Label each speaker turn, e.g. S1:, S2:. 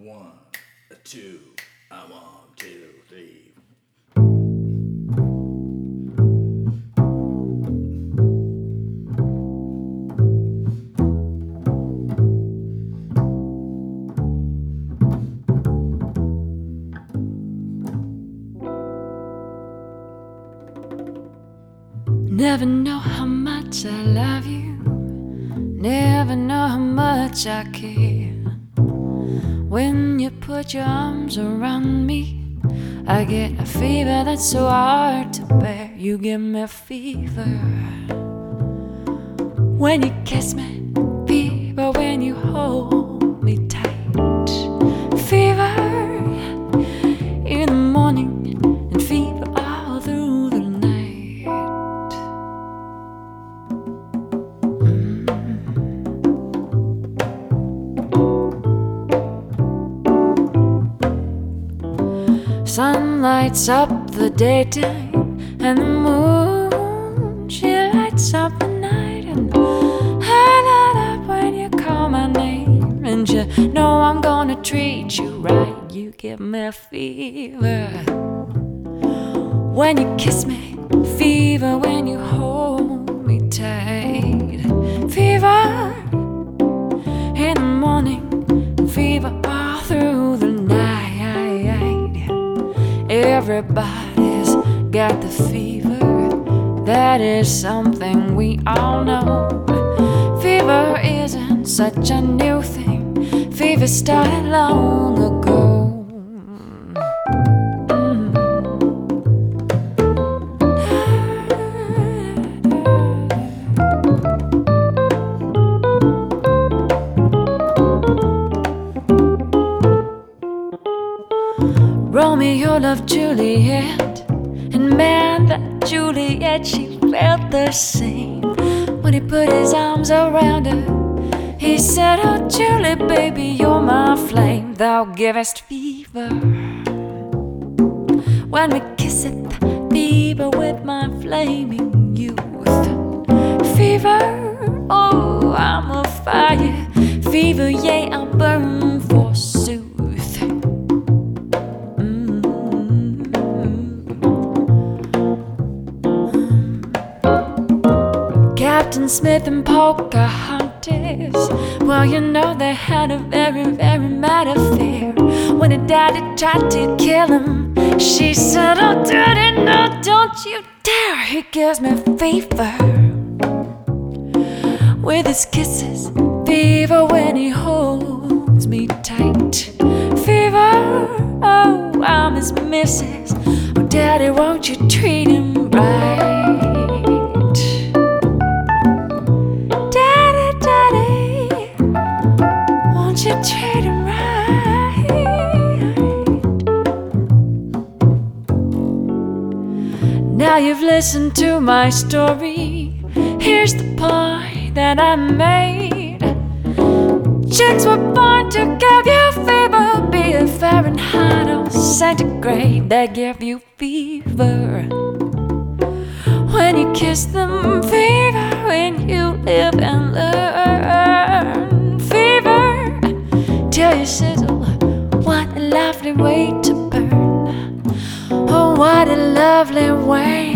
S1: 1, 2, 1, 2, 3.
S2: Never know how much I love you. Never know how much I care. When you put your arms around me, I get a fever that's so hard to bear. You give me a fever when you kiss me, fever when you hold me tight, fever in the morning and fever all through the night. Sun lights up the daytime, and the moon, she lights up the night. And I light up when you call my name, and you know I'm gonna treat you right. You give me a fever when you kiss me, fever when you hold me tight, fever in the morning, fever all through the night. Everybody's got the fever. That is something we all know. Fever isn't such a new thing. Fever started long ago. Romeo loved Juliet, and man, that Juliet, she felt the same. When he put his arms around her, he said, "Oh, Julie, baby, you're my flame. Thou givest fever when we kiss it, fever with my flaming youth. Fever, oh, I'm a fire. Fever, yea, I'll burn forsooth." Captain Smith and Pocahontas, well, you know they had a very, very mad affair. When her daddy tried to kill him, she said, "Oh, daddy, no, don't you dare." He gives me fever with his kisses, fever when he holds me tight, fever, oh, I'm his missus. Oh, daddy, won't you treat him right? You treat him right. Now you've listened to my story. Here's the point that I made. Chicks were born to give you fever, be it Fahrenheit or centigrade. They give you fever when you kiss them, fever when you live and learn, fever till you sizzle. What a lovely way to burn. Oh, what a lovely way